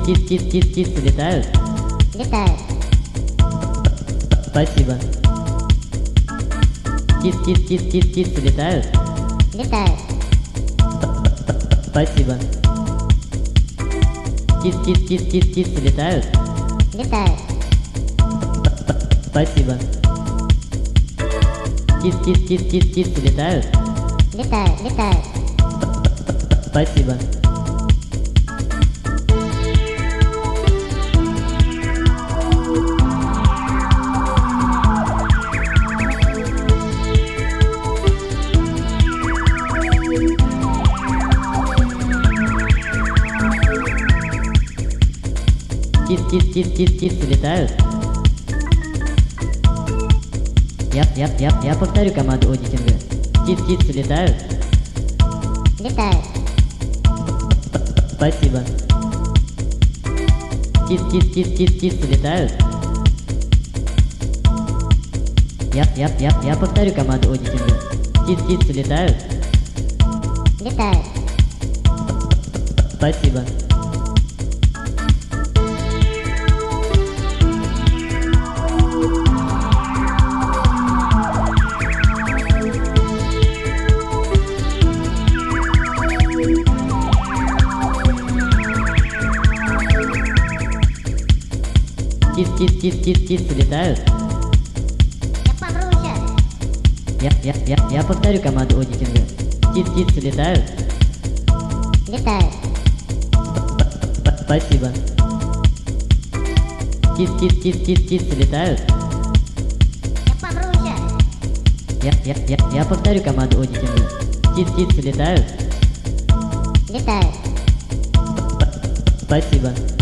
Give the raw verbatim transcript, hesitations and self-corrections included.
Птицы летают? Летают. Спасибо. Птицы летают? Летают. Спасибо. Птицы летают? Летают. Спасибо. Птицы летают? Летают. Летают. Спасибо. Птицы летают? Я, я, я, я повторю команду аудитинга. Птицы летают? Летают. Спасибо. Птицы летают? Я, я, я, я повторю команду аудитинга. Птицы летают? Летают. Спасибо. Птицы летают? Я помру сейчас. Я, я, я, я повторю команду аудитинга. Птицы летают? Летают. Спасибо. Птицы летают? Я помру сейчас. Я, я, я, я повторю команду аудитинга. Птицы летают? Летают. Спасибо.